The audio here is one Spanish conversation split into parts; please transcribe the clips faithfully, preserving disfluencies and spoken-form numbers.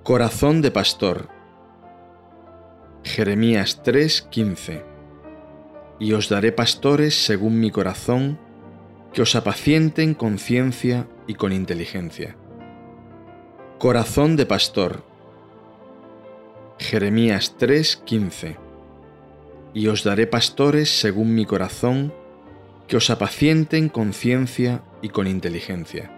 Corazón de pastor. Jeremías tres, quince. Y os daré pastores según mi corazón, que os apacienten con ciencia y con inteligencia. Corazón de pastor. Jeremías tres, quince. Y os daré pastores según mi corazón, que os apacienten con ciencia y con inteligencia.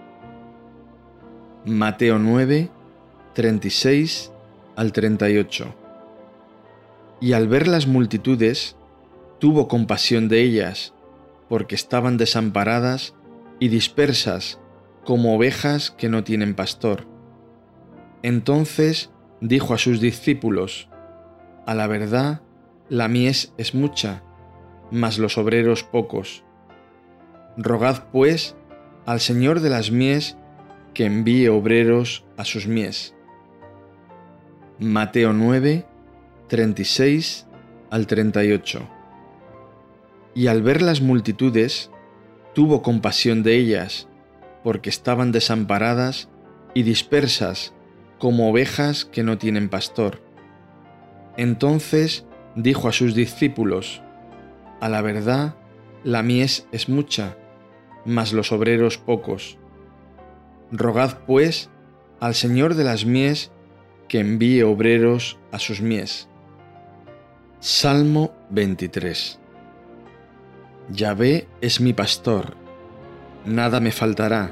Mateo nueve, treinta y seis al treinta y ocho. Y al ver las multitudes, tuvo compasión de ellas, porque estaban desamparadas y dispersas como ovejas que no tienen pastor. Entonces dijo a sus discípulos: A la verdad, la mies es mucha, mas los obreros pocos. Rogad pues al Señor de las mies que envíe obreros a sus mies. Mateo nueve, treinta y seis al treinta y ocho. Y al ver las multitudes, tuvo compasión de ellas, porque estaban desamparadas y dispersas como ovejas que no tienen pastor. Entonces dijo a sus discípulos: A la verdad, la mies es mucha, mas los obreros pocos. Rogad pues al Señor de las mies que envíe obreros a sus mies. Salmo veintitrés. Yahvé es mi pastor, nada me faltará.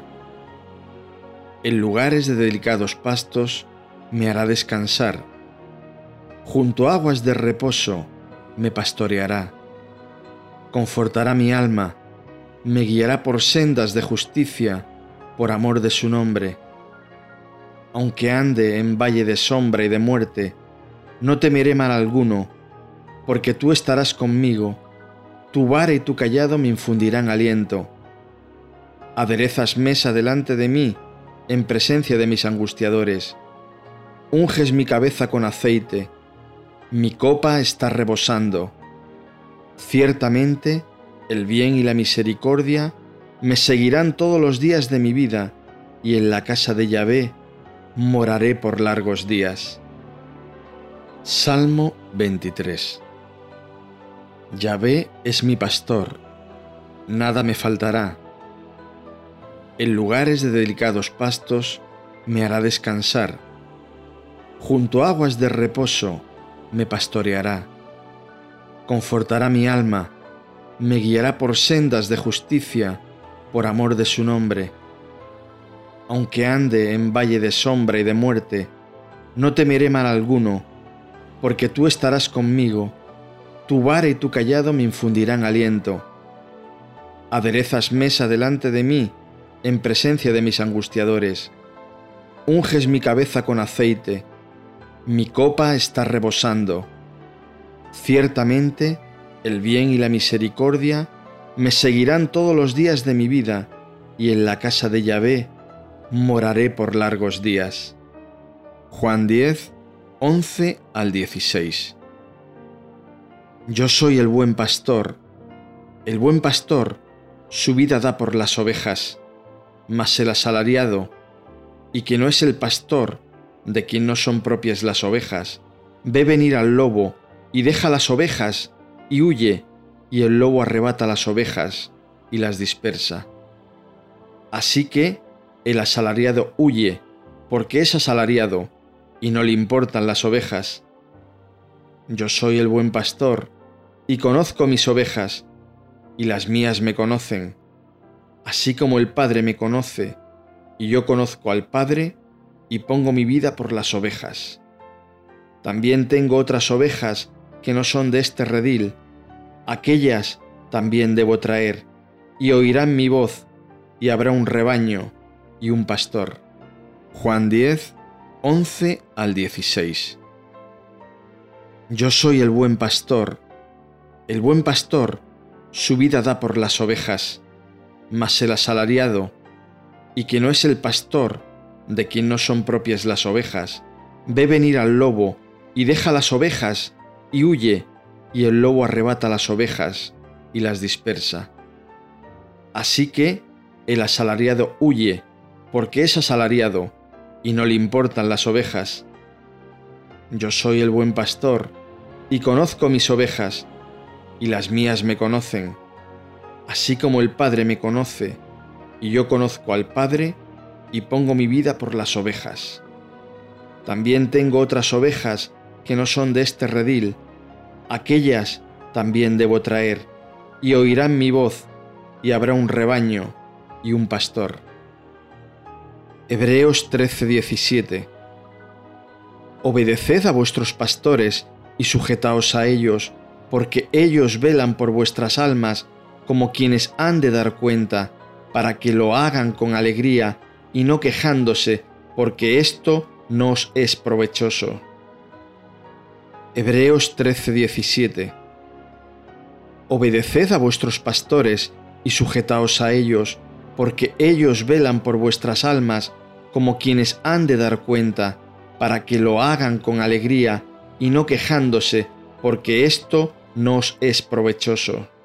En lugares de delicados pastos me hará descansar. Junto a aguas de reposo me pastoreará. Confortará mi alma, me guiará por sendas de justicia, por amor de su nombre. Aunque ande en valle de sombra y de muerte, no temeré mal alguno, porque tú estarás conmigo, tu vara y tu cayado me infundirán aliento. Aderezas mesa delante de mí, en presencia de mis angustiadores. Unges mi cabeza con aceite, mi copa está rebosando. Ciertamente, el bien y la misericordia me seguirán todos los días de mi vida, y en la casa de Yahvé moraré por largos días. Salmo veintitrés. Yahvé es mi pastor, nada me faltará. En lugares de delicados pastos me hará descansar. Junto a aguas de reposo me pastoreará. Confortará mi alma, me guiará por sendas de justicia, por amor de su nombre. Aunque ande en valle de sombra y de muerte, no temeré mal alguno, porque tú estarás conmigo, tu vara y tu cayado me infundirán aliento. Aderezas mesa delante de mí, en presencia de mis angustiadores. Unges mi cabeza con aceite, mi copa está rebosando. Ciertamente, el bien y la misericordia me seguirán todos los días de mi vida, y en la casa de Yahvé moraré por largos días. Juan diez, once al dieciséis. Yo soy el buen pastor. El buen pastor su vida da por las ovejas, mas el asalariado, y que no es el pastor, de quien no son propias las ovejas, ve venir al lobo y deja las ovejas y huye, y el lobo arrebata las ovejas y las dispersa. Así que el asalariado huye, porque es asalariado, y no le importan las ovejas. Yo soy el buen pastor, y conozco mis ovejas, y las mías me conocen, así como el Padre me conoce, y yo conozco al Padre, y pongo mi vida por las ovejas. También tengo otras ovejas que no son de este redil, aquellas también debo traer, y oirán mi voz, y habrá un rebaño y un pastor. Juan diez, once al dieciséis. Yo soy el buen pastor. El buen pastor su vida da por las ovejas, mas el asalariado, y que no es el pastor, de quien no son propias las ovejas, ve venir al lobo y deja las ovejas y huye, y el lobo arrebata las ovejas y las dispersa. Así que el asalariado huye, porque es asalariado, y no le importan las ovejas. Yo soy el buen pastor, y conozco mis ovejas, y las mías me conocen, así como el Padre me conoce, y yo conozco al Padre, y pongo mi vida por las ovejas. También tengo otras ovejas que no son de este redil, aquellas también debo traer, y oirán mi voz, y habrá un rebaño y un pastor. Hebreos trece diecisiete. Obedeced a vuestros pastores y sujetaos a ellos, porque ellos velan por vuestras almas como quienes han de dar cuenta, para que lo hagan con alegría y no quejándose, porque esto no os es provechoso. Hebreos trece diecisiete. Obedeced a vuestros pastores y sujetaos a ellos, porque ellos velan por vuestras almas como quienes han de dar cuenta, para que lo hagan con alegría y no quejándose, porque esto no os es provechoso.